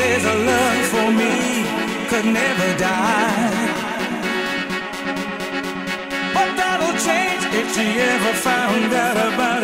says her love for me could never die. But that'll change if she ever found out about